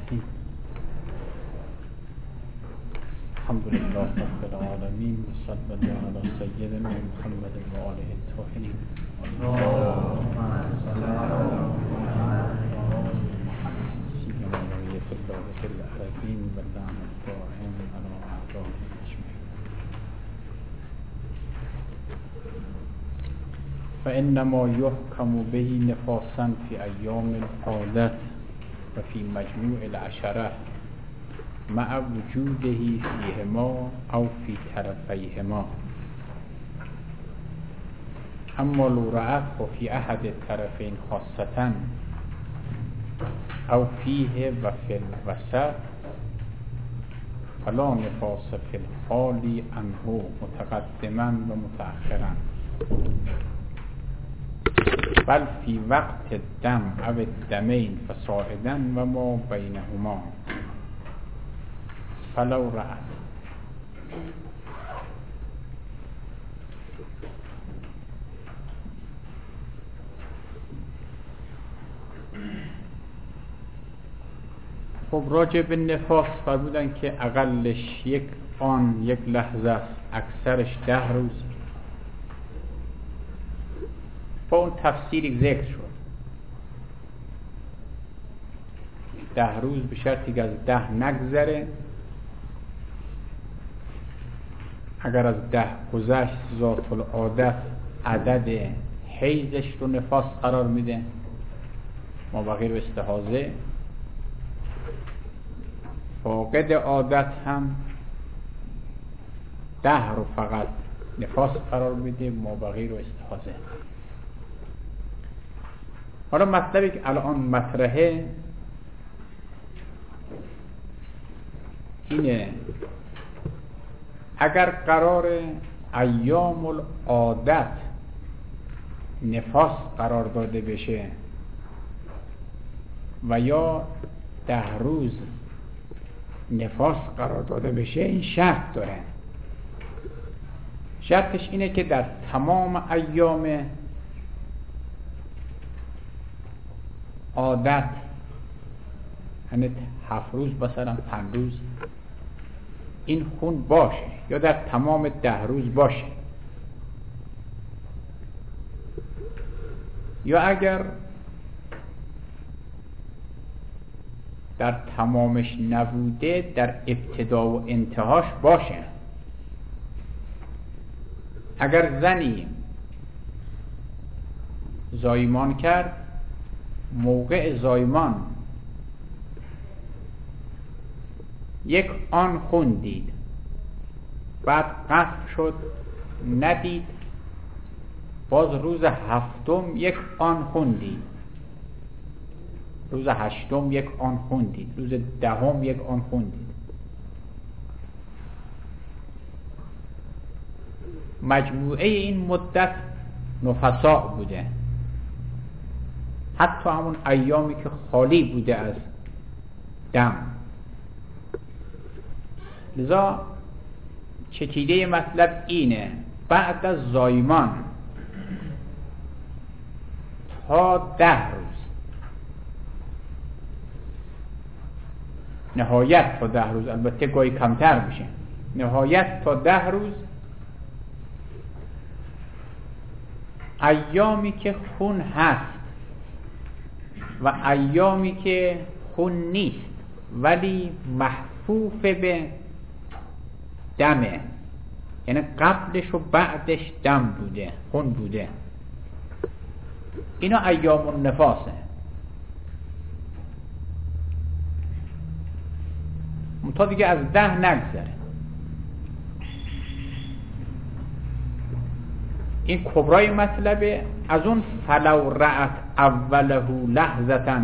الرحیم. الحمد لله رب العالمین و صلی الله علی سیدنا محمد و آله الطاهرین. سیما بقیة الله فی الأرضین و لعن الدائم علی أعدائهم أجمعین. فإنما يحكم به نفاسا في أيام العادة وفي مجموع العشرة مع وجوده فيهما أو في طرفيهما. أما لو رأته في أحد الطرفين خاصة أو فيه وفي الوسط فلا نفاس في الحال عنه متقدما ومتأخرا، بل في وقت الدم أو الدمين فصاعدا وما بينهما فلو رأت. خب راجع به نفاس فرمودن که اقلش یک لحظه است، اکثرش 10 روز. با اون تفسیری ذکر شد 10 روز به شرطی که از 10 نگذره. اگر از 10 گذشت ذات العادت عدد حیضش رو نفاس قرار میده، ما بقیه رو استحاضه. فاقد عادت هم 10 رو فقط نفاس قرار میده، ما بقیه رو استحاضه. حالا مطلبی که الان مطرحه اینه: اگر قرار ایام العادت نفاس قرار داده بشه و یا 10 روز نفاس قرار داده بشه، این شرط داره. شرطش اینه که در تمام ایام عادت، یعنی 7 روز مثلا 5 روز این خون باشه، یا در تمام 10 روز باشه، یا اگر در تمامش نبوده در ابتدا و انتهاش باشه. اگر زنی زایمان کرد، موقع زایمان یک آن خون دید، بعد قطع شد ندید، باز روز 7م یک آن خون دید، روز 8م یک آن خون دید، روز 10م یک آن خون دید. مجموعه این مدت نفسا بوده، حتی همون ایامی که خالی بوده از دم. لذا چکیده مطلب اینه: بعد از زایمان تا 10 روز، نهایت تا 10 روز، البته گاهی کمتر میشه، نهایت تا 10 روز ایامی که خون هست و ایامی که خون نیست ولی محفوف به دمه، یعنی قبلش و بعدش دم بوده، خون بوده، اینا ایام النفاسه. تا دیگه از 10 نگذره. این کبرای مطلبه. از اون فلو رأت اوله لحظتا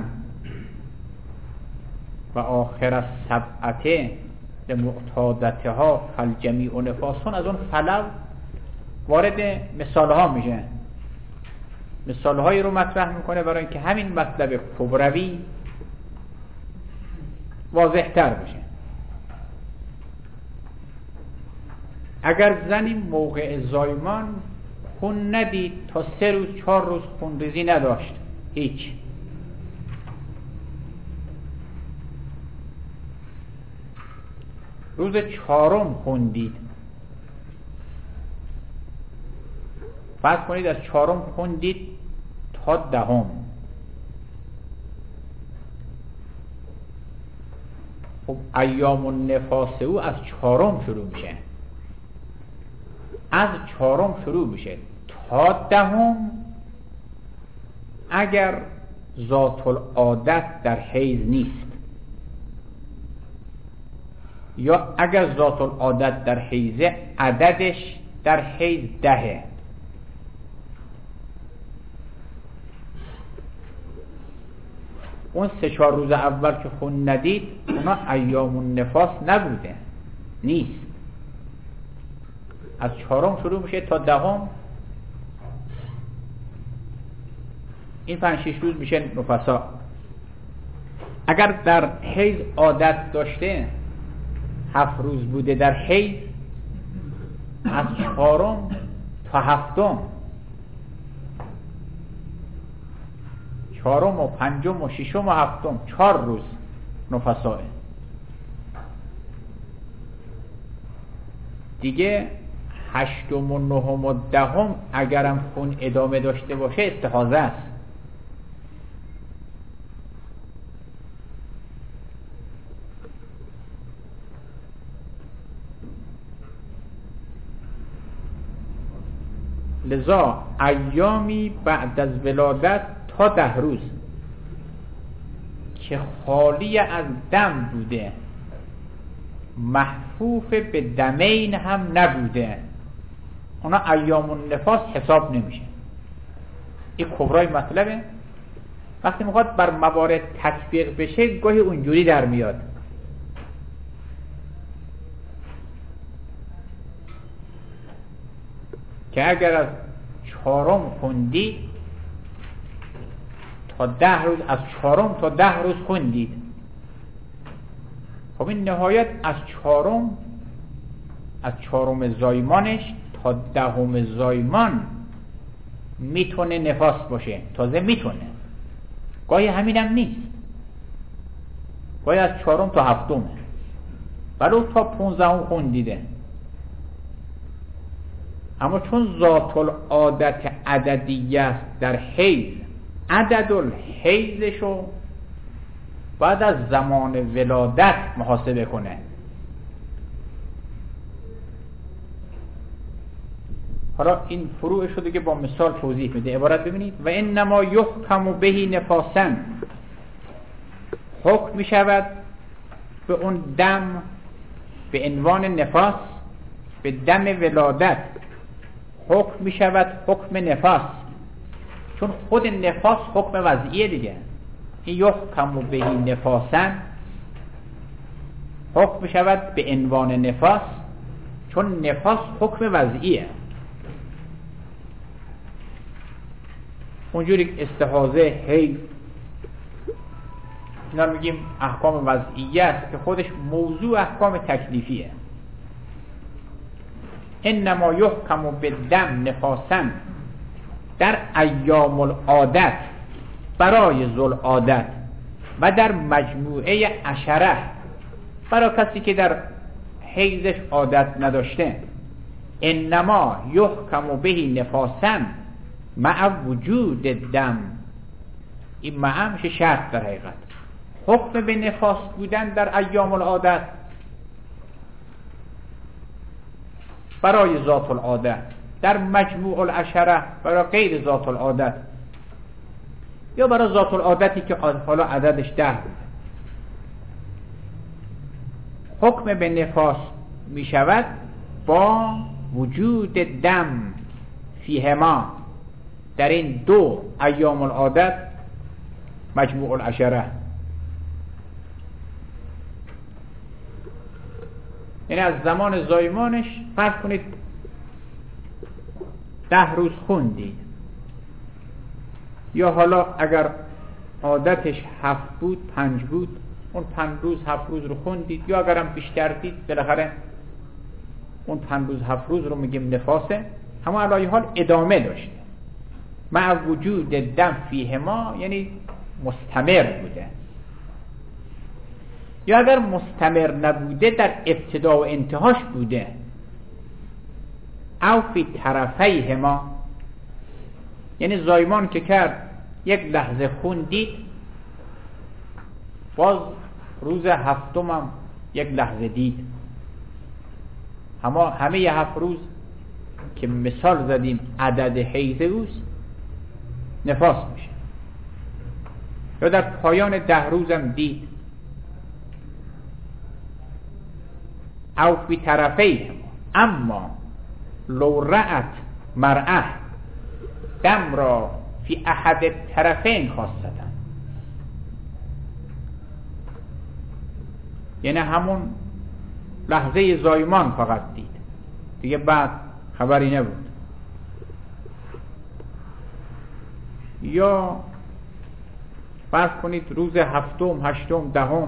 و آخر السبعته لمعتادتها فالجمیع نفاسون، از اون فلو وارد مثال ها میشه، مثال هایی رو مطرح میکنه برای اینکه همین مطلب کبروی واضح تر بشه. اگر زنی موقع زایمان خون ندید، تا 3 روز 4 روز خونریزی نداشت، هیچ، روز 4 خوندید، فرض کنید از 4 خوندید تا 10. خب ایام النفاس او از 4 شروع میشه، از 4 شروع میشه تا 10 اگر ذات العادت در حیض نیست، یا اگر ذات العادت در حیضه عددش در حیض 10. اون 3-4 روز اول که خون ندید اونا ایام النفاس نبوده، نیست. از 4 شروع میشه تا 10. این 5-6 روز میشه نفسا. اگر در حیض عادت داشته 7 روز بوده در حیض، از 4 تا 7، 4 و 5 و 6 و 7، 4 روز نفساه. دیگه 8 و 9 و 10 اگرم خون ادامه داشته باشه استحاضه است. لذا ایامی بعد از ولادت تا 10 روز که خالی از دم بوده، محفوف به دمین هم نبوده، اونا ایام النفاس حساب نمیشه. این کبرای مطلبه. وقتی میخواد بر موارد تطبیق بشه گاهی اونجوری در میاد. که اگر از 4 خوندید تا 10 روز، از 4 تا 10 روز خوندید، خب این نهایت از 4 زایمانش تا 10 زایمان میتونه نفاس باشه. تازه میتونه، گاهی همینم نیست، گاهی از 4 تا 7 ولو تا 15 خوندیده. اما چون ذات العادت عددیه است در حیض، عدد الحیضشو بعد از زمان ولادت محاسبه کنه. حالا این فروعش رو دیگه با مثال توضیح میده. عبارت ببینید: و انما یحکم به نفاسا، حکم میشود به اون دم به عنوان نفاس، به دم ولادت حکم می شود حکم نفاس، چون خود نفاس حکم وضعیه دیگه. این یحکم به نفاسا حکم می شود به عنوان نفاس، چون نفاس حکم وضعیه. اونجوری که استحاضه، حیض، اینا میگیم احکام وضعیه است که خودش موضوع احکام تکلیفیه. انما یحکم بالدم نفاسا در ایام العادت برای ذوالعادت و در مجموعه عشره برای کسی که در حیضش عادت نداشته. انما یحکم به نفاسا مع وجود دم، این مع میشه شرط در حقیقت. حکم به نفاس بودن در ایام العادت برای ذات العادت، در مجموع العشره برای غیر ذات العادت، یا برای ذات العادتی که حالا عددش 10 بود. حکم به نفاس می شود با وجود دم فیهما، در این 2 ایام العادت مجموع العشره. یعنی از زمان زایمانش فرض کنید 10 روز خوندید، یا حالا اگر عادتش 7 بود 5 بود، اون 5 روز 7 روز رو خوندید، یا اگرم بیشتر دید بالاخره اون 5 روز 7 روز رو میگیم نفاسه. اما علی حال ادامه داشته مع وجود دم فیهما، یعنی مستمر بوده. یا اگر مستمر نبوده در ابتدا و انتهاش بوده. او فی طرفیهما، یعنی زایمان که کرد یک لحظه خون دید، باز روز هفتم هم یک لحظه دید، همه 7 روز که مثال زدیم عدد حیض اوست نفاس میشه. یا در پایان 10 روزم دید. او فی طرفیهما، اما لو رأت مرأة دم را فی احد الطرفین خاصتن، یعنی همون لحظه زایمان فقط دید، دیگه بعد خبری نبود. یا فرض کنید روز 7م 8م 10م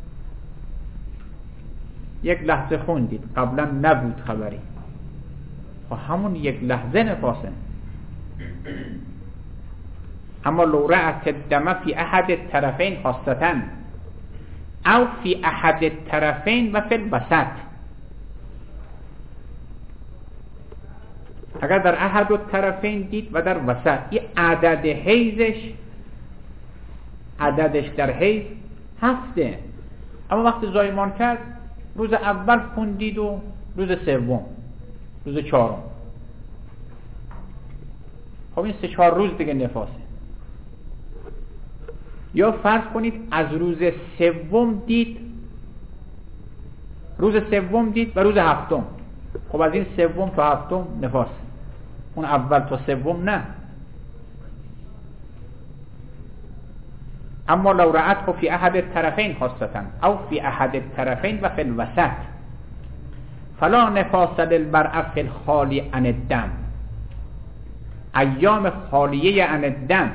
یک لحظه خون دید، قبلا نبود خبری، و همون یک لحظه نفاسه. اما لو رأت الدم فی احد الطرفین خاصتاً او فی احد الطرفین و فی الوسط، اگر در احد الطرفین دید و در وسط، یه عدد حیزش، عددش در حیز 7، اما وقتی زایمان کرد روز اول خون دید و روز سوم، روز 4م، خب این 3-4 روز دیگه نفاسه. یا فرض کنید از روز سوم دید، روز سوم دید و روز 7م، خب از این 3 تا 7م نفاس، اون اول تا 3 نه. اما لو رأت فی احد الطرفین خاصتاً او فی احد الطرفین و فی الوسط فلا نفاس للمرأة فی الخالی عن الدم، ایام خالیه عن الدم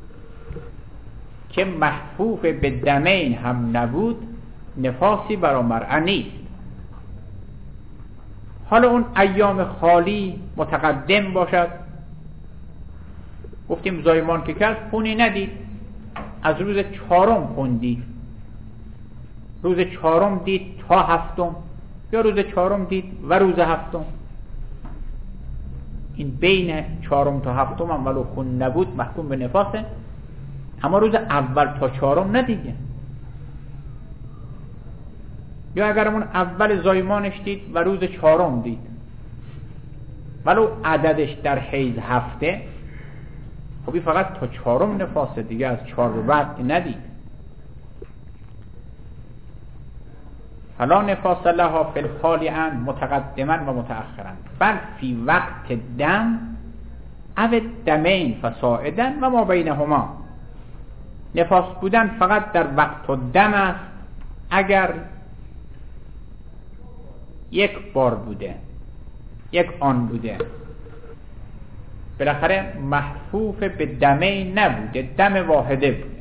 که محفوف به دمین هم نبود نفاسی برای مرأة نیست. حالا اون ایام خالی متقدم باشد، گفتیم زایمان که کرد خونی ندید، از روز 4م خون دید، روز 4م دید تا 7م، یا روز 4م دید و روز 7م، این بین 4م تا 7م هم ولو خون نبود محکوم به نفاسه، اما روز اول تا 4م ندیده. یا اگر اون اول زایمانش دید و روز 4م دید ولو عددش در حیض 7، خب فقط تا 4م نفاسه، دیگه از 4 به بعد ندید. فلا نفاس لها فی الخالی عن متقدما و متأخرا بل فی وقت دم او الدمین فصاعدا و ما بینهما. نفاس بودن فقط در وقت و دم است اگر یک بار بوده، یک آن بوده، بالاخره محفوف به دمین نبوده، دم واحده بوده.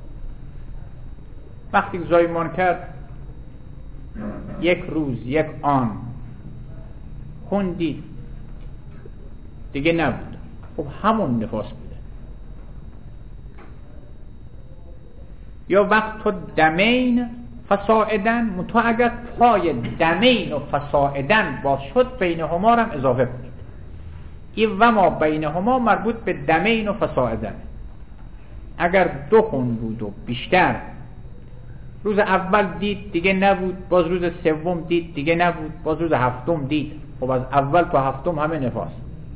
وقتی زایمان کرد یک روز یک آن خون دید دیگه نبود، خب همون نفاس بوده. یا وقت و دمین فصاعدن، متا اگر پای دمین و فصاعدن باز شد بینهما هم اضافه کنید. این و ما بینهما مربوط به دمین و فصاعدن. اگر 2 خون بود و بیشتر، روز اول دید دیگه نبود، باز روز 3 دید دیگه نبود، باز روز 7 دید، خب از اول تا 7 همه نفاس.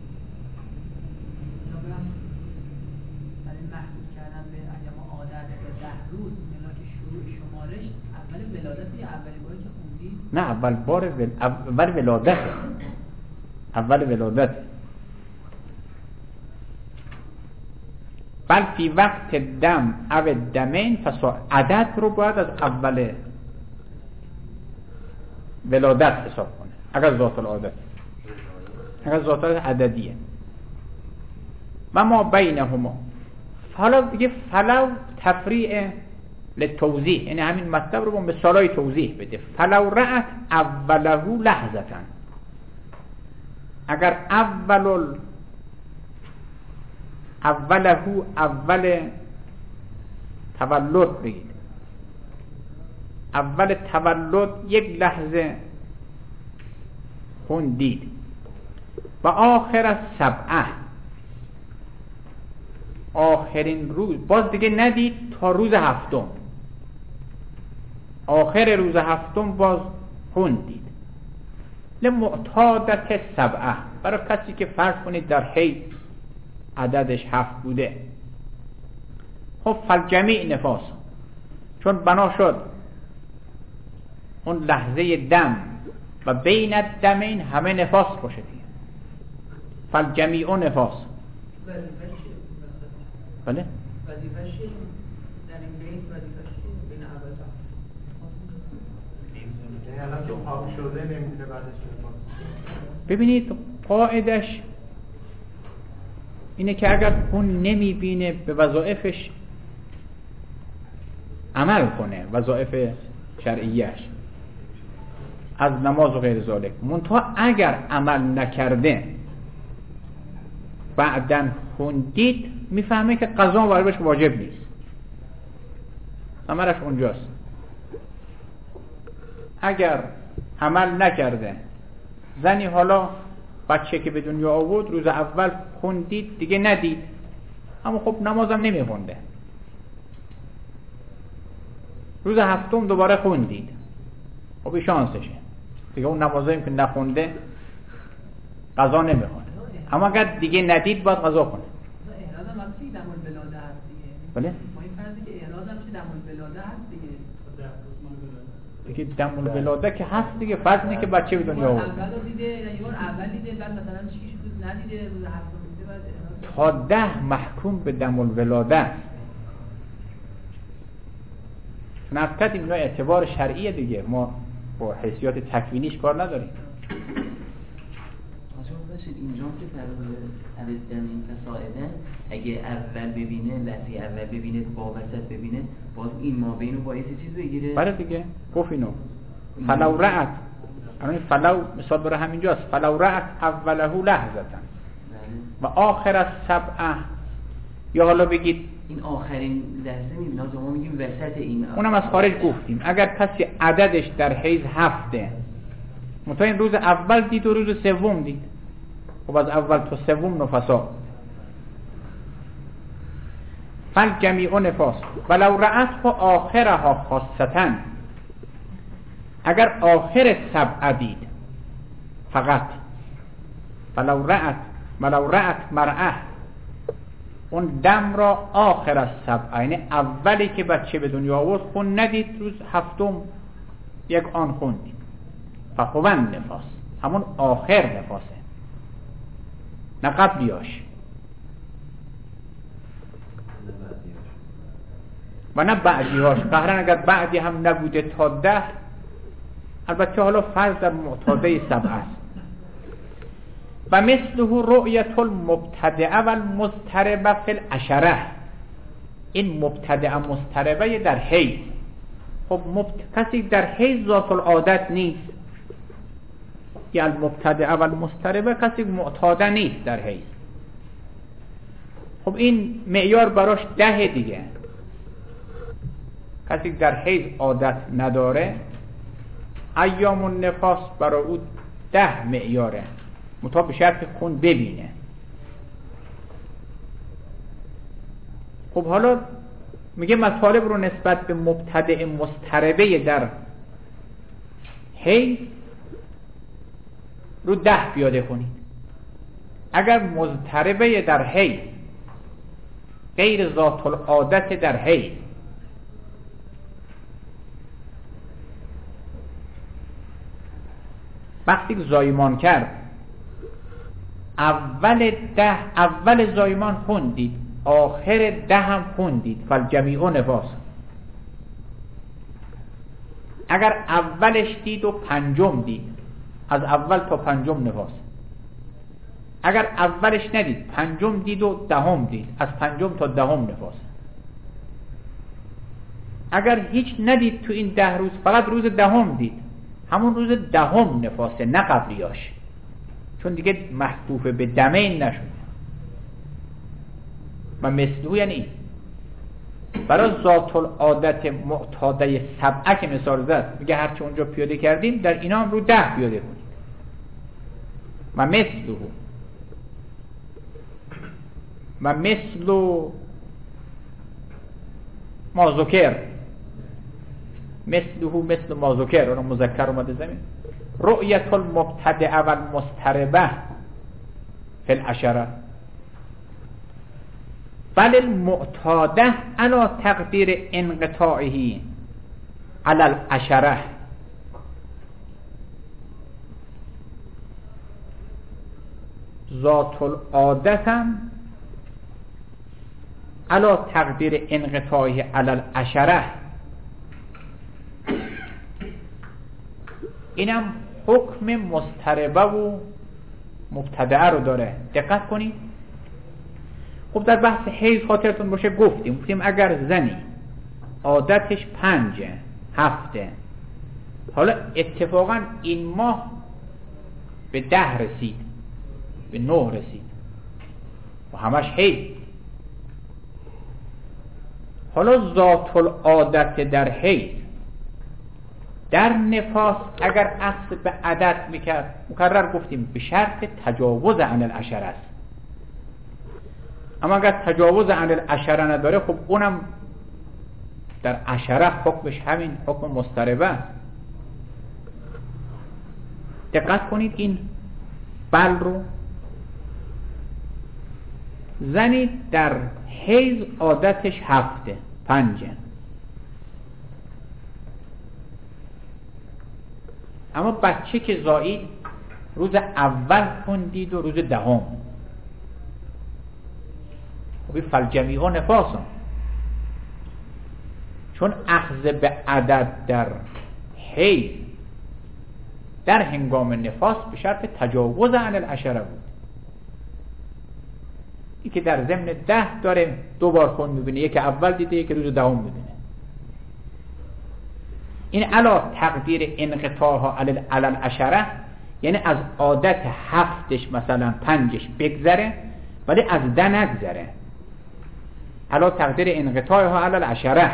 نه اول ولادت، اول ولادت. بل فی وقت دم او دمین عدد رو باید از اول ولادت حساب کنه اگر ذات العادت، اگر ذات عددیه. و ما بینهما، حالا دیگه فلو تفریع لتوضیح، یعنی همین مطلب رو با مثالای توضیح بده. فلو رأت اوله لحظتا، اگر اول تولد بگید، اول تولد یک لحظه خون دید و آخر از سبعه، آخرین روز باز دیگه ندید تا روز هفتم، آخر روز هفتم باز خون دید. لمعتادت سبعه، برای کسی که فرض کنید در حیض عددش 7 بوده، خب فالجمیع نفاس، چون بنا شد اون لحظه دم و بین الدمین همه نفاس باشه دیگه، فالجمیع نفاس. بله وظیفه‌ش در این بیت وظیفه‌ش بین اول تا الان که پاک شده نمیتونه بعدش نفاس. ببینید قاعدش اینه که اگر خون نمیبینه به وظایفش عمل کنه، وظایف شرعیش از نماز و غیر ذالک، منتها اگر عمل نکرده بعدن خون دید میفهمه که قضا برایش واجب نیست، ثمرش اونجاست. اگر عمل نکرده، زنی حالا بچه که به دنیا آورد روز اول خون دید دیگه ندید، اما خب نمازم نمیخونده، روز هفتم دوباره خون دید، خب شانسشه دیگه، اون نمازایی که نخونده قضا نمیخونه، اما اگر دیگه ندید باید قضا کنه. احراز هم وقتی دم الولاده هست دیگه. بله؟ ما این فرضی که احراز هم چه دم الولاده هست دیگه. دیگه دم الولاده که هست دیگه، فرض اینه که بچه به دنیا آورد. اول دیده، یعنی بار اول دیده، بعد مثلا 6 روز ندیده، روز هفتم دیده، بعد تا 10 محکوم به دم الولاده است. نفقت اینا اعتبار شرعیه دیگه، ما با حیثیات تکوینیش کار نداریم. اینجا که فرض دمین فسائده، اگه اول ببینه، لحظه اول ببینه، با وسط ببینه، باز این ما بینو باعث چیز بگیره. بله دیگه گفت اینو فلو رأت، الان فلو مثال برای همینجاست، فلو رأت اوله لحظتا و آخر از سبعه، یا حالا بگید این آخرین لحظه میبینه، ما میگیم وسط این، اونم از خارج گفتیم. اگر کسی عددش در حیض 7 منتها این روز اول دید و روز سوم دید، خب از اول تا سوم نفسا، فالجمیع نفاس ولو رأته آخرها خاصتا، اگر آخر سبعه دید فقط، ولو رأت مرأه، اون دم را آخر از سبعه، یعنی اولی که بچه به دنیا آورد خون ندید، روز هفتم یک آن خون دید، فهو نفاس، همون آخر نفاسه نه قبلیاش و نه بعدیاش. قهرن اگر بعدی هم نبوده تا 10، البته حالا فرض در معتاده 7 است. و مثله رؤیت المبتدعه و المضطربه فی العشره، این مبتدعه مضطربه در حیض، خب کسی در حیض ذات العادت نیست، یا المبتدعه و المضطربه کسی معتاده نیست در حیض، خب این معیار براش 10 دیگه. کسی در حیض عادت نداره، ایام النفاس برای او 10 معیاره، مطابق به شرط خون ببینه. خب حالا میگه مطالب رو نسبت به مبتدع مضطربه در حیض رو 10 پیاده کنید. اگر مضطربه در حیض غیر ذات العادت در حیض وقتی زایمان کرد، اول زایمان خون دید، آخر 10 هم خون دید، فالجمیع نفاس. اگر اولش دید و پنجم دید، از اول تا پنجم نفاس. اگر اولش ندید، پنجم دید و 10 دید، از پنجم تا 10 نفاس. اگر هیچ ندید تو این 10 روز، فقط روز 10 دید، همون روز 10 نفاسه نه قبلیاش، چون دیگه محفوف به دمین نشده. و مثلو یعنی برای ذات العادت معتاده سبعه که مثال زد، میگه هرچی اونجا پیاده کردیم در اینا هم رو 10 پیاده کنیم. و مثل ما ذکر، مثل ما ذکر، اون مذکر اومده زمین. رؤیت المبتدع و المضطربه فی العشره، بل المعتاده علی تقدیر انقطاعه علی العشره. ذات العادت هم علی تقدیر انقطاعه علی العشره، اینم حکم مضطربه و مبتدعه رو داره. دقت کنید. خب در بحث حیض خاطرتون باشه گفتیم اگر زنی عادتش 5 هفته، حالا اتفاقا این ماه به 10 رسید، به 9 رسید و همش حیض، حالا ذات العادت در حیض در نفاس اگر اخذ به عدد میکرد، مکرر گفتیم به شرط تجاوز عن العشره است، اما اگر تجاوز عن العشره نداره خب اونم در عشره حکمش همین حکم مضطربه است. دقت کنید این بل رو. زنی در حیض عادتش 7 5، اما بچه که زایید روز اول خوندید و روز 10، خب فالجمیع نفاس، چون اخذ به عدد در حیض در هنگام نفاس به شرط تجاوز عن العشره بود. این که در ضمن 10 داره 2 بار خون میبینه، یک اول دیده یک روز 10 میبینه. این علا تقدیر انقطاعها علی العشره، یعنی از عادت 7ش مثلا 5ش بگذره ولی از 10 نگذره. علا تقدیر انقطاعها علی العشره،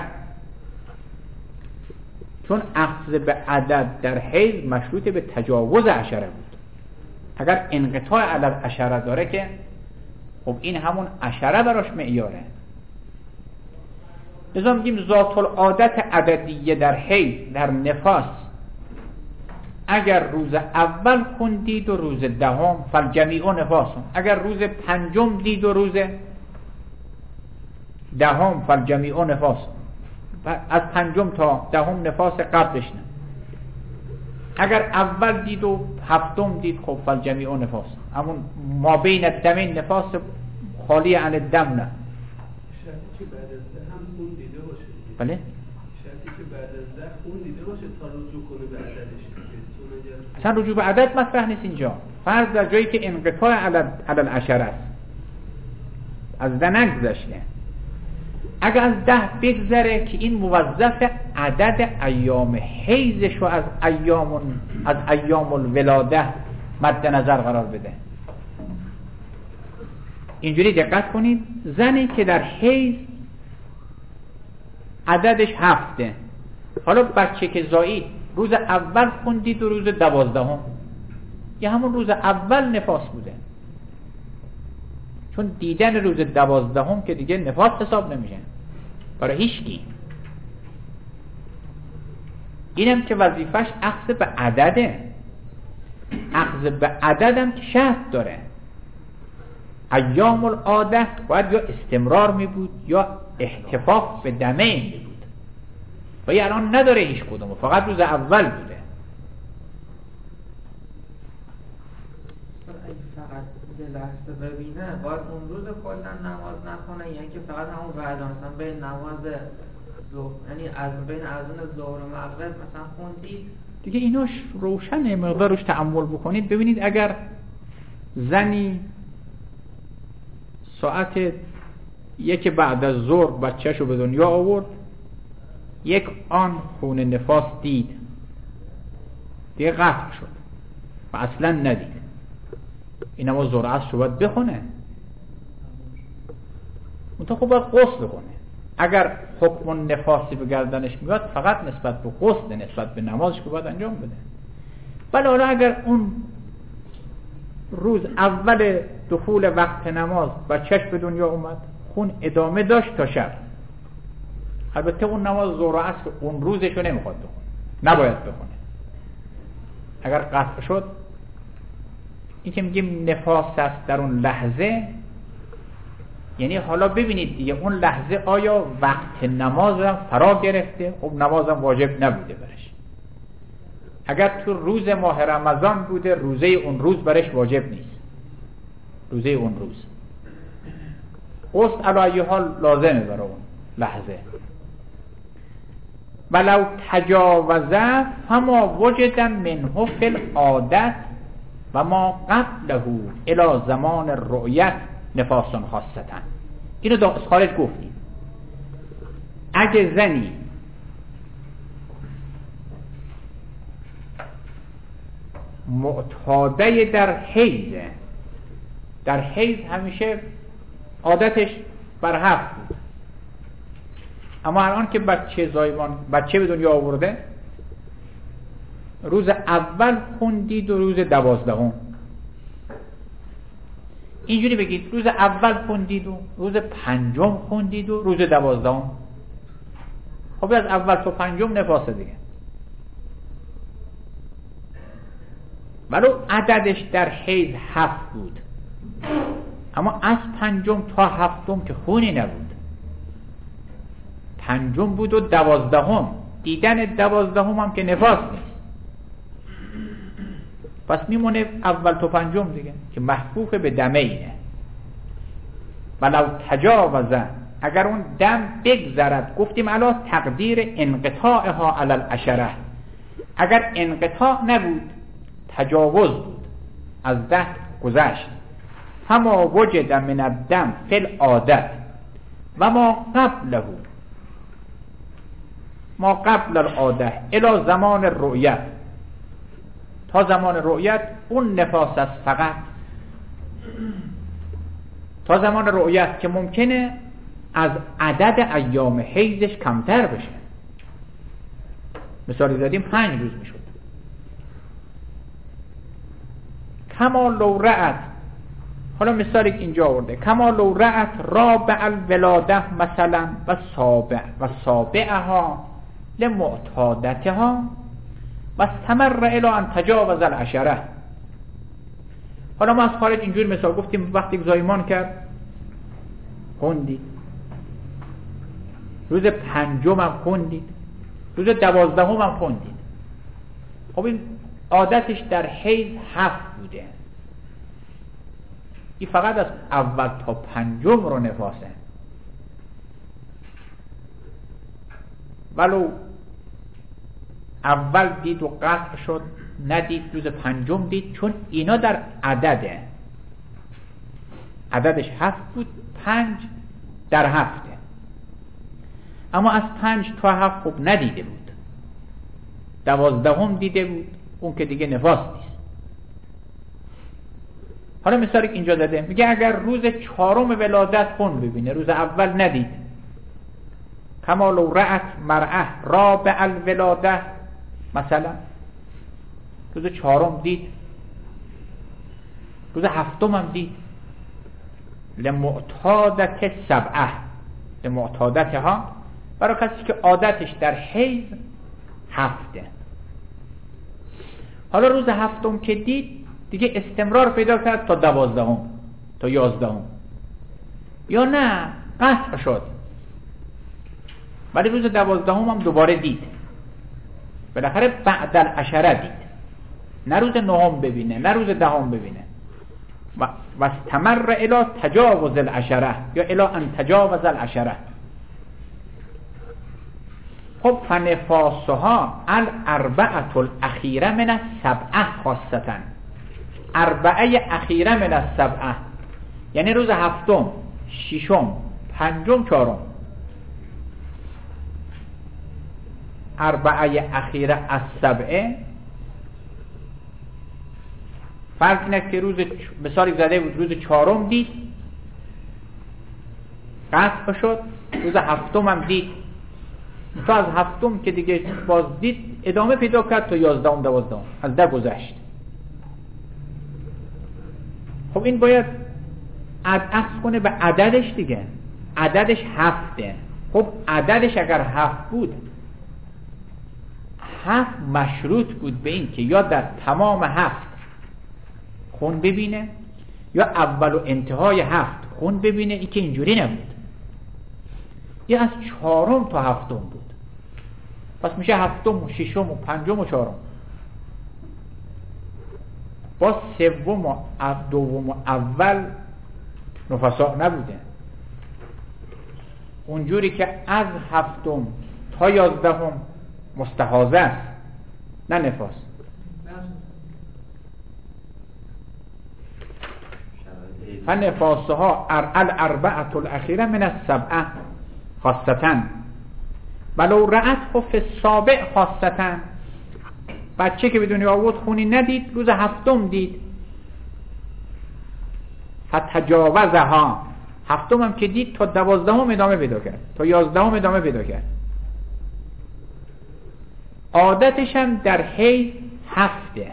چون اخذ به عدد در حیض مشروط به تجاوز عشره بود. اگر انقطاع علی العشره داره که خب این همون عشره براش معیاره. لذا میگیم ذات العادت عددیه در حیض در نفاس اگر روز اول خوندید و روز 10 فالجمیع نفاس، اگر روز 5 دید و روز 10 فالجمیع نفاس، از 5 تا 10 نفاس قبلش نه. اگر اول دید و 7 دید خب فالجمیع نفاس، همون ما بین الدمین نفاس خالی عن الدم نه. شرطی که بعد از 10 هم اون دیده باشه. بله؟ شرطی که بعد از 10 اون دیده باشه تا رجوع کنه به عددش. اصلا رجوع به عدد مطرح نیست اینجا. فرض در جایی که انقطاع علی العشره است، از 10 نگذشته، اگر از 10 بگذره که این موظف عدد ایام حیضش رو از ایام الولاده مد نظر قرار بده. اینجوری دقت کنید. زنی که در حیض عددش 7، حالا بچه که زایید روز اول خوندید و روز 12، یا همون روز اول نفاس بوده، چون دیدن روز 12 که دیگه نفاس حساب نمیشه برای هیچکی. اینم که وظیفش اخذ به عدده، اخذ به عددم که شرط داره. ایام العاده باید یا استمرار می بود یا احتفاق به دمه می بود، و الان نداره هیچ کدومو، فقط روز اول بوده. فقط به لحظه ببینه باید اون روز کلا نماز نخونه، یعنی که فقط همون بعد مثلا بین نماز ظهر، یعنی از بین اذان ظهر و مغرب مثلا خوندید دیگه، ایناش روشنه، مقدار روش تأمل بکنید ببینید. اگر زنی ساعت 1 بعد از ظهر بچه‌شو به دنیا آورد، 1 آن خون نفاس دید، دیگه قطع شد و اصلا ندید، این نماز ظهر عصر رو باید بخونه، منتها خب باید غسل کنه. اگر حکم نفاسی به گردنش میاد فقط نسبت به غسل، نسبت به نمازش که باید انجام بده. ولی حالا اگر اون روز اول دخول وقت نماز بچهش به دنیا اومد، خون ادامه داشت تا شب، البته اون نماز ظهر و عصر اون روزشو نمیخواد بخونه، نباید بخونه. اگر قطع شد، این که میگیم نفاس است در اون لحظه، یعنی حالا ببینید دیگه اون لحظه آیا وقت نمازم فرا گرفته؟ خب نمازم واجب نبوده برش. اگر تو روز ماه رمضان بوده، روزه اون روز برش واجب نیست، روزه اون روز غسل علی ای حال لازمه برای اون لحظه. ولو تجاوزه فما وجد منه فی العادت و ما قبله الی زمان الرؤیت نفاسون خاصتا. اینو از خارج گفتیم. اگه زنی معتاده در حیض همیشه عادتش بر 7 بود، اما الان که بچه به دنیا آورده، روز اول خوندید و روز 12، اینجوری بگید روز اول خوندید و روز 5 خوندید و روز 12. خب از اول تا 5 نفاسه دیگه، ولو عددش در حیض 7 بود، اما از 5 تا 7 که خونی نبود، 5 بود و 12، دیدن 12 هم که نفاس نیست، پس میمونه اول تا 5 دیگه که محفوف به دمه اینه. ولو تجاوزه، اگر اون دم بگذرد، گفتیم علا تقدیر انقطاعها علی العشره، اگر انقطاع نبود تجاوز بود، از 10 گذشت، فما وجد من الدم فی العادت و ما قبله، ما قبل العاده الی زمان الرؤیت، تا زمان رؤیت اون نفاس است، فقط تا زمان رؤیت که ممکنه از عدد ایام حیضش کمتر بشه. مثالی زدیم 5 روز میشد. کما لو رأت، حالا مثالی که اینجا آورده، کما لو رأت رابع الولاده مثلا و سابعها لمعتادتها و استمر الی ان تجاوز العشره. حالا ما از خارج اینجور مثال گفتیم، وقتی زایمان کرد خوندید، روز 5 هم خوندید، روز 12 هم خوندید. خب این عادتش در حیض 7 بوده، این فقط از اول تا 5 رو نفاسه. ولو اول دید و قطع شد، ندید، روز 5 دید، چون اینا در عدده، عددش 7 بود، 5 در 7، اما از 5 تا 7 خب ندیده بود، 12 دیده بود، اون که دیگه نفاس نیست. حالا مثالی که اینجا داده میگه اگر روز 4 ولادت خون ببینه، روز اول ندید، کما لو رأت مرأه رابع الولاده مثلا، روز 4 دید، روز 7 هم دید، لمعتادت 7، لمعتادتها، برای کسی که عادتش در حیض 7. حالا روز 7 که دید دیگه استمرار پیدا کرد تا 12 تا 11، یا نه قطع شد، ولی روز 12 هم دوباره دید، بالاخره بعد العشره دید، نه روز 9 ببینه نه روز 10 ببینه، و استمر الی تجاوز العشره یا الی ان تجاوز العشره. خب فنفاسها الاربعه الاخیره من السبعه خاصتا، 4 اخیره من السبعه، یعنی روز 7، 6، 5، 4. 4 اخیره از 7 فرق اینه که روز مثالی زده بود، روز 4 دید، قطع شد، روز هفتم هم دید، تا از هفتم که دیگه باز دید ادامه پیدا کرد تا 11ام 12ام از در گذشت. خب این باید عکس کنه به عددش دیگه، عددش 7. خب عددش اگر 7 بود، 7 مشروط بود به این که یا در تمام 7 خون ببینه یا اول و انتهای 7 خون ببینه. این که اینجوری نبود، یا از 4 تا 7 بود. پس میشه 7 و 6 و 5 و 4. با 3 و 2 اول نفسا نبوده، اونجوری که از 7 تا 11 مستحاضه است، نه نفاس. فنفاسها الاربعه الاخیره من السبعه خاصتا ولو رأت فی السابع خاصتا. بچه که به دنیا آورد خونی ندید، روز 7 دید، فتجاوزها، 7 هم که دید تا 12 ادامه پیدا کرد، تا 11 ادامه پیدا کرد. عادتش هم در حیض 7.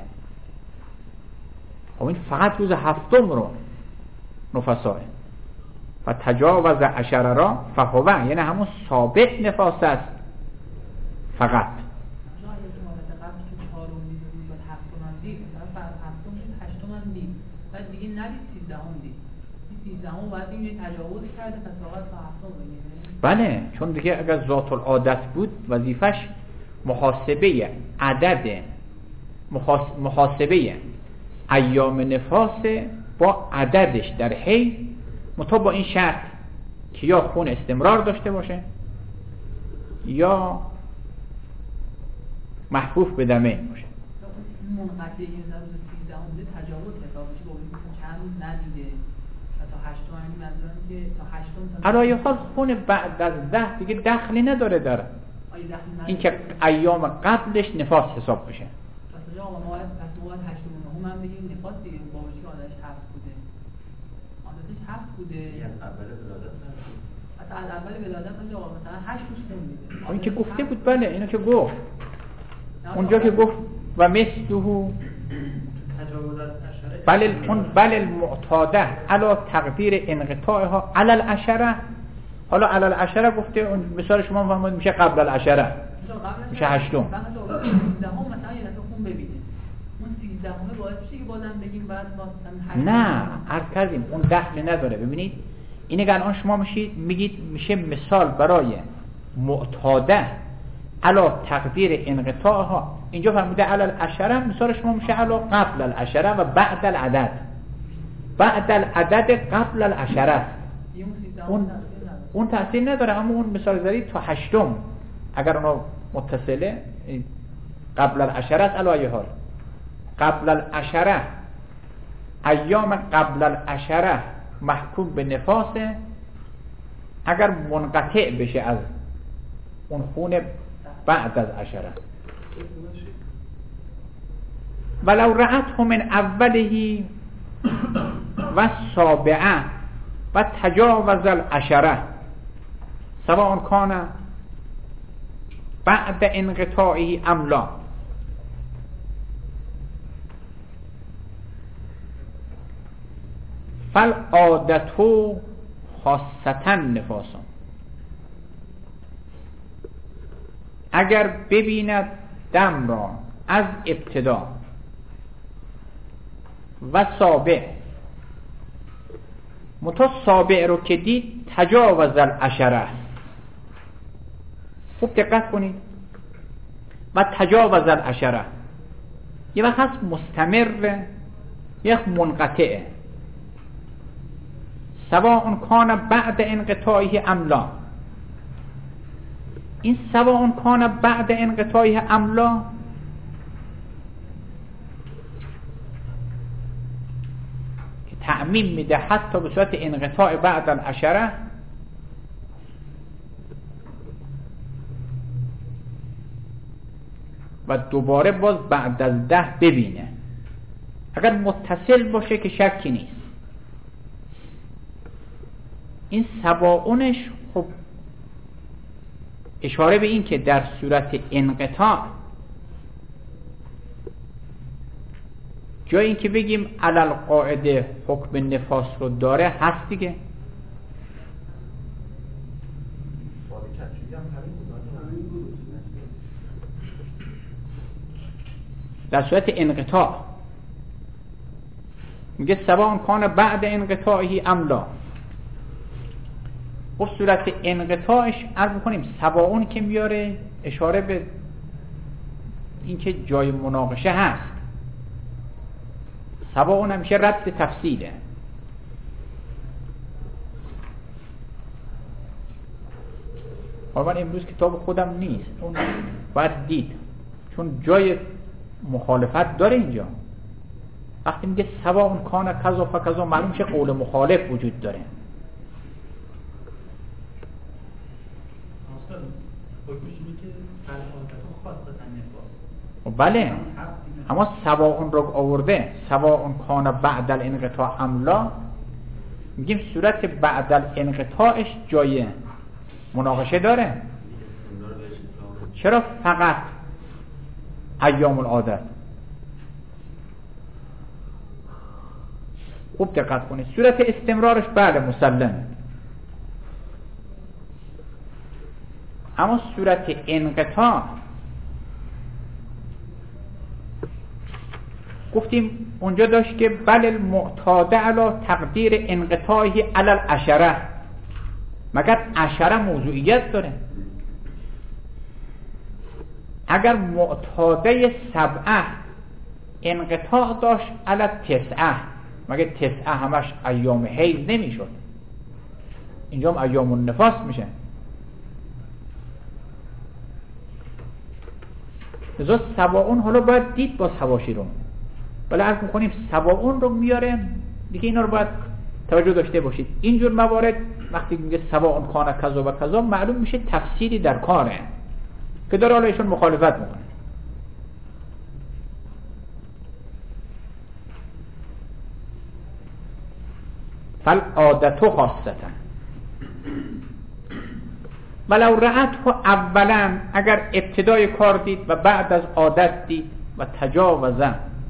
خب این فقط روز 7 رو نفساه. و تجاوز 10 را فهوه، یعنی همون سابق نفاس است فقط. بعد دیگه ندید 13 دید، 13 بعد این تجاوز کرده تا فقط تا 7 بگیره. بله، چون دیگه اگر ذات العادت بود وظیفش محاسبه عدد، محاسبه ایام نفاس با عددش در حیض، مطابق با این شرط که یا خون استمرار داشته باشه یا محفوف به دمه باشه. منقطع این روز 13 بوده تجاوز حساب میشه، با اینکه چند روز ندیده تا 8 یعنی منظورم که تا 8 علایه حال خون بعد از 10 دیگه دخلی نداره در این که ایام قبلش نفاس حساب بشه. مثلا ما باید 8 9 هم بگیم نفاس دیگه، با وجودی که عادتش 7 بوده، عادتش 7 بوده از اول ولادت مثلا از اول ولادت مثلا 8 روز خون میده. این که گفته بود، بله اینو که گفت اونجا که گفت و مثله بله المعتاده علی تقدیر انقطاعها علی العشره. حالا علی العشره گفته، اون مثال شما فهمید میشه قبل العشره، میشه 8. مثلا 13 مثلا یه دفعه خون ببینه، اون 13 باعث میشه که بازم بگیم بعد مثلا 8. نه عرض کردیم اون دخلی نداره. ببینید این اگر الان شما میگید میشه مثال برای معتاده علا تقدیر انقطاعها، اینجا فرموده علی العشره، مثال شما میشه علا قبل العشره و بعد العدد. بعد العدد قبل العشره است، اون تأثیر نداره. اما اون مثال زدی تا 8 اگر اونو متصله قبل العشره است. علایه حال قبل العشره، ایام قبل العشره محکوم به نفاسه اگر منقطع بشه از اون خون بعد از عشره. ولو رأته من اوله و سابعه و تجاوز العشره سواء کان بعد انقطاعه ام لا. فالعادة خاصة نفاسا، اگر ببیند دم را از ابتدا و سابع، متا سابع رو که دید تجاوز العشره. خوب دقت کنید، و تجاوز العشره یه وقت هست مستمر، یک منقطعه. سواء کان بعد انقطاعه ام لا، این سواء کان بعد انقطاعه ام لا که تعمیم میده حتی به صورت انقطاع بعد العشره. و دوباره باز بعد از 10 ببینه، اگر متصل باشه که شکی نیست. این سواونش خب اشاره به این که در صورت انقطاع جای این که بگیم علل قاعده حکم نفاس رو داره هست دیگه. در صورت انقطاع میگه سواء کان بعد انقطاعی ام لا. خب صورت انقطاعش عرض میکنیم سواء که میاره اشاره به این که جای مناقشه هست. سواء همیشه رد تفصیله. من امروز کتاب خودم نیست، اون باید دید چون جای مخالفت داره اینجا. وقتی میگه سواء کان کذا فکذا معلوم میشه قول مخالف وجود داره. بله اما سواء رو آورده سواء کان بعد الانقطاع ام لا، میگیم صورت بعد الانقطاعش جای مناقشه داره. چرا فقط ایام العادت؟ خوب دقت کنید صورت استمرارش بله مسلمه، اما صورت انقطاع گفتیم اونجا داشت که بل المعتاده علی تقدیر انقطاعی علی العشره، مگر عشره موضوعیت داره؟ اگر معتاده سبعه انقطاع داشت علی تسعه، مگر تسعه همش ایام حیض نمیشد؟ اینجا هم ایام النفاس میشه. لذا سواء حالا باید دید باز حواشی رو، ولی عرض میکنیم سواء رو میاره دیگه. اینا رو باید توجه داشته باشید. اینجور موارد وقتی میگه سواء کان کذا و کذا معلوم میشه تفسیری در کاره که داره حالا ایشون مخالفت میکنه. فالعادت خاصتا ولو رأته اولا، اگر ابتدای کار دید و بعد از عادت دید و تجاوزا،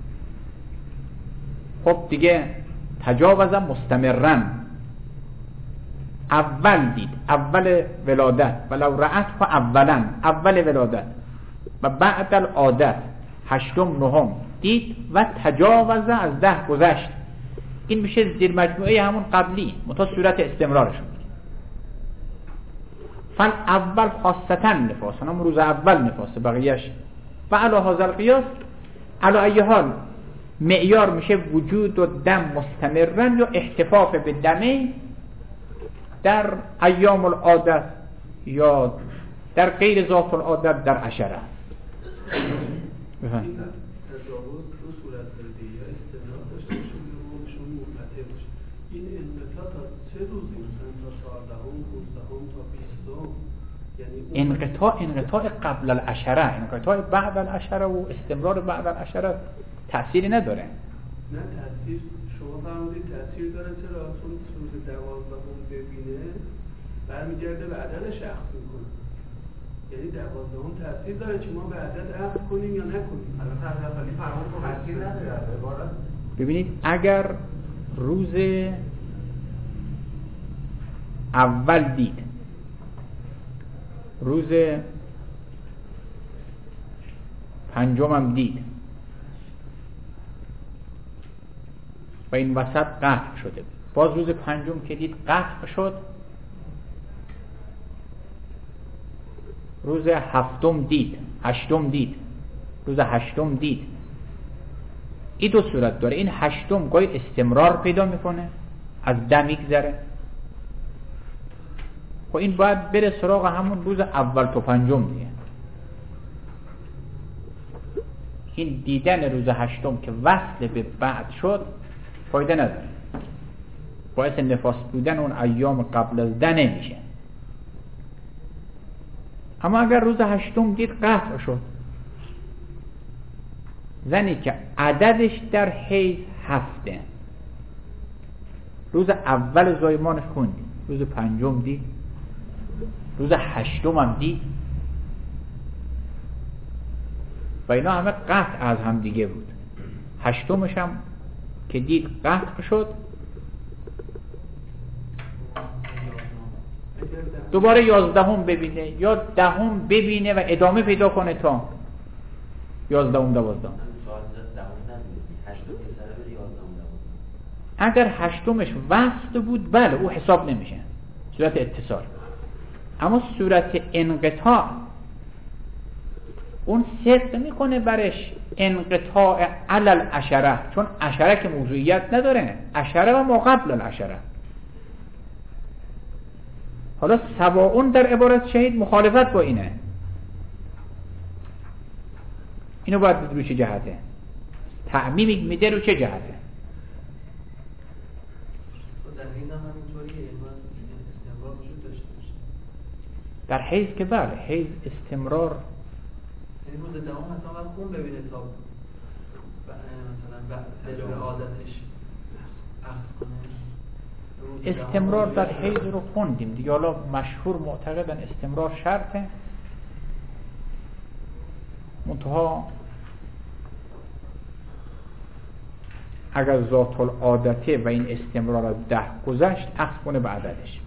خب دیگه تجاوزا مستمرن، اول دید اول ولادت ولو رأته اولا اول ولادت و بعد العادت هشتم نهم دید و تجاوزا از 10 گذشت، این میشه زیر مجموعه همون قبلی متا صورت استمرارش بود. فن اول خاصتا نفاس، هم روز اول نفاسه بقیهش. و علی هذا القیاس علی ای حال معیار میشه وجود و دم مستمرن یا احتفاف به دمه در ایام العادت یا در غیر ذات العادت در عشره. بفهم تجاوز دو صورت داره یا استمرار داشته باشه یا خودشون منقطع باشه. این انقطاع تا چه روزی؟ مثلا تا 14 تا 15 تا 20 یعنی انقطاع قبل العشره، انقطاع بعد العشره و استمرار بعد العشره تأثیری نداره. نه تأثیر شما فرمودید تأثیر داره. چرا؟ چون روز 12 ببینه برمیگرده به عدد شخص میکنه، یعنی 12 تأثیر داره که ما به عدد عقد کنیم یا نکنیم. الان تأثیری فرمود تأثیر نداره. ببینید اگر روز اول دید، روز پنجم هم دید و این وسط قطع شده، باز روز پنجم که دید قطع شد، روز هفتم دید، هشتم دید، روز هشتم دید. این دو صورت داره. این هشتم گاهی استمرار پیدا میکنه، از دم میگذره، خب این باید بره سراغ همون روز اول تا پنجم دیگه. این دیدن روز هشتم که وصل به بعد شد فایده نداره، باعث نفاس بودن اون ایام قبل از ده نمیشه. اما اگر روز هشتم دید قطع شد، زنی که عددش در حیض 7، روز اول زایمانش خوندی، روز پنجم دید، روز هشتم هم دید، و اینا همه قطع از هم دیگه بود. هشتمش هم که دید قطع شد، دوباره 11 ببینه یا 10 ببینه و ادامه پیدا کنه تا 11 12. اگر هشتمش وصل بود بله او حساب نمیشه، صورت اتصال. اما صورت انقطاع اون صدق میکنه برش انقطاع علل عشره، چون عشره که موضوعیت نداره، عشره و ما قبل العشره. حالا سواون در عبارت شهید مخالفت با اینه، اینو باید دید رو چه جهته، تعمیم میده رو چه جهته. در حیض که بله، حیض استمرار، یعنی روز دوم مثلا باید خون ببینه تا مثلا به عادتش اخذ کنه. استمرار در حیض رو خوندیم دیگه. حالا مشهور معتقدن استمرار شرطه، منتها اگر ذات العادته و این استمرار از 10 گذشت اخذ کنه به عددش.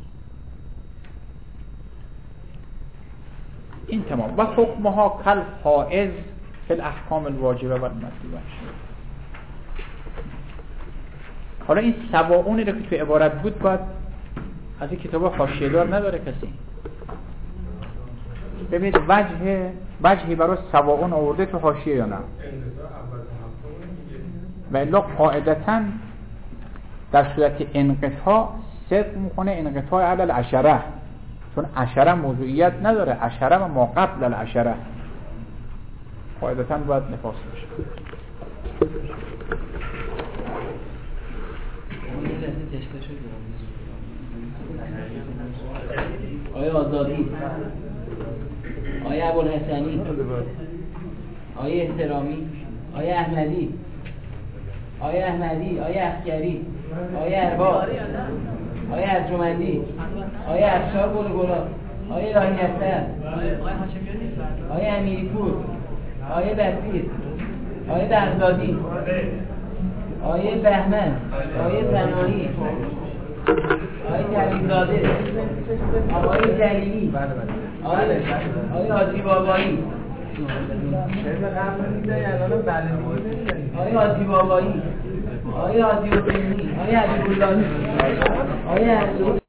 این تمام. و حکمها کل حائض فی الاحکام الواجبه و المطلوبه. حالا این سواونی رو که تو عبارت بود باید از این کتاب حاشیه دار نداره کسی. ببینید وجهی برای سواون آورده تو حاشیه یا نه؟ و الا قاعدتاً در صورت انقطاع صدق میکنه انقطاع علی العشره، چون عشره موضوعیت نداره، عشره و ما قبل العشره قاعدتاً باید نفاس بشه. آیا آزادی، آیا ابوالحسنی، آیا احترامی، آیا احمدی، آیا احمدی، آیا اخگری، آیا ارباب، آیا ارجمندی، آیا افشار گلگلا، آیا راهیتر، آیا امیری پور، آیا بسیر، آیا بغدادی، آیا بهمن، آیا پناهی، آیا جلیلزاده، آیا جلیلی، آیا حاجی بابایی، آیا حاجی بابایی، آیا حاجی حسینی، آیا حبیب اللهی، آیا